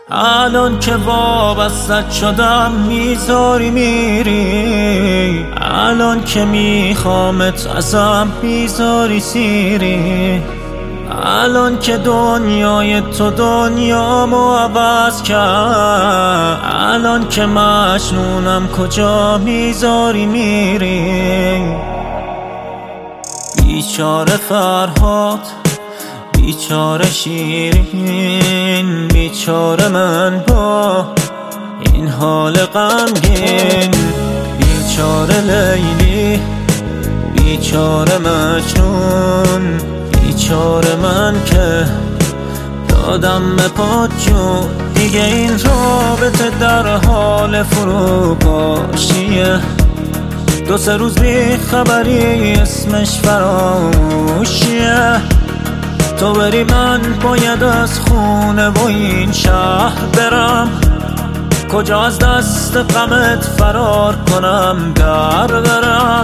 الان که وابستت شدم میذاری میری، الان که میخوامت ازم میذاری سیری، الان که دنیای تو دنیامو عوض کرد، الان که مجنونم کجا میذاری میری. بیچاره فرهاد، بیچاره شیرین، بیچاره من با این حال غمگین، بیچاره لیلی، بیچاره مجنون، بیچاره من که دادم به پات جون. دیگه این رابطه در حال فروپاشیه، دو سه روز بی خبری اسمش فراموشیه. تو بری من باید از خونه و این شهر برم، کجا از دست غمت فرار کنم در برم.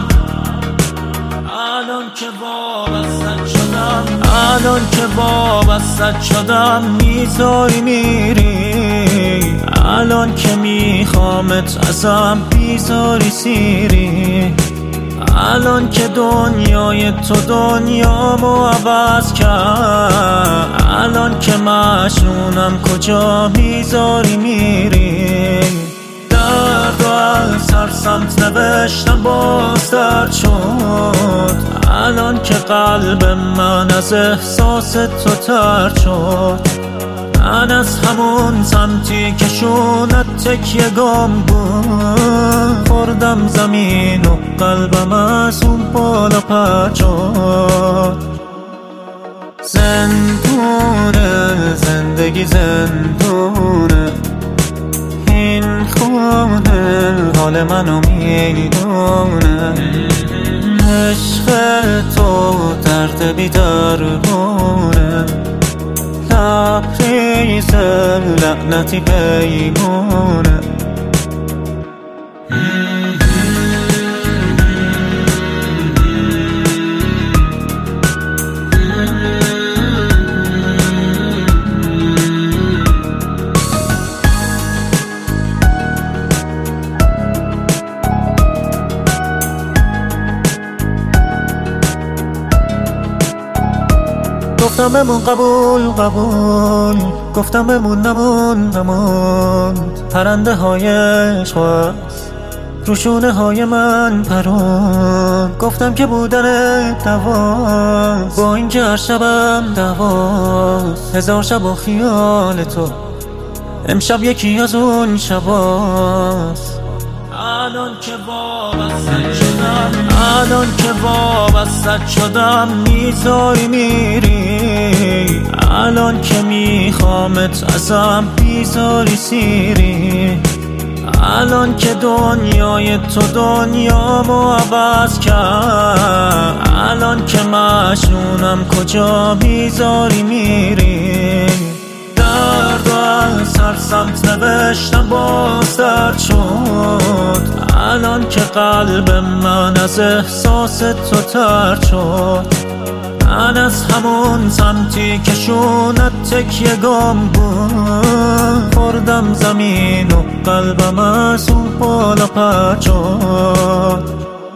الان که وابستت شدم، الان که وابستت شدم میذاری میری، الان که میخوامت ازم میذاری سیری، الان که دنیای تو دنیامو عوض کرد، الان که مجنونم کجا میذاری میری. درد و از هر سمت نوشتم باز درد شد، الان که قلب من از احساس تو ترد شد. من از همون سمتی که شونت تکیه گم بود، خوردم زمین و قلبم از اون بالا پرد شد. زندونه زندگی زندونه، این خونه حال منو میدونه. عشق تو درد بی درمونه، لبریز لعنتی پیمونه. گفتم بمون قبول قبول، گفتم بمون نمون. پرنده های عشق هست روشونه های من پرون، گفتم که بودن دواست با این که هر شبم دواست. هزار شب و خیال تو امشب یکی از اون شباست. الان که وابستت شدم، الان که وابستت شدم میذاری میری، الان که میخوامت ازم میذاری سیری، الان که دنیای تو دنیامو عوض کرد، الان که مجنونم کجا میذاری میری. درد و از هر سمت نوشتم باز درد شد، الان که قلب من از احساس تو ترد شد. من از همون سمتی که شونت تکیه گم بود، خوردم زمین و قلبم از اون بالا پرد شد.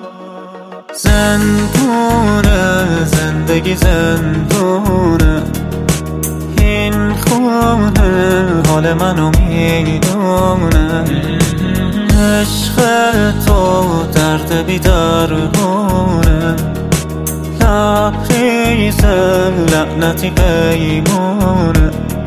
زندونه زندگی زندونه، این خونه حال منو میدونه. عشق تو درد بی درمونه، لبریز لعنتی پیمونه.